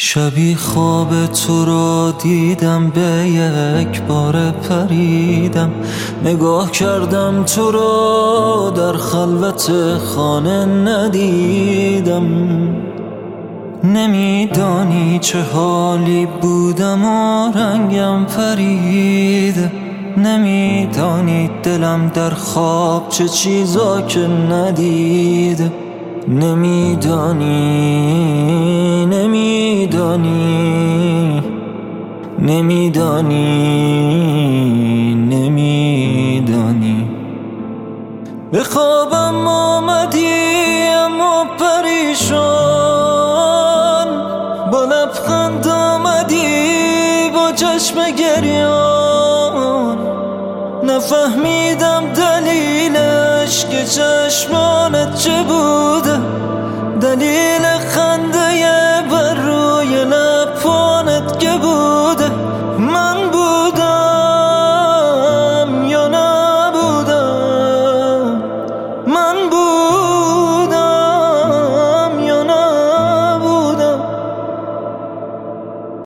شبی خواب تو را دیدم، به یک بار پریدم. نگاه کردم تو را در خلوت خانه ندیدم. نمیدانی چه حالی بودم و رنگم پرید. نمیدانی دلم در خواب چه چیزا که ندید. نمیدانی نمیدانی نمیدانی نمیدانی. به خوابم آمدی اما پریشان، با لبخند آمدی با چشم گریان. نفهمیدم دلیلش که چشمانت چه بوده، دلیل خنده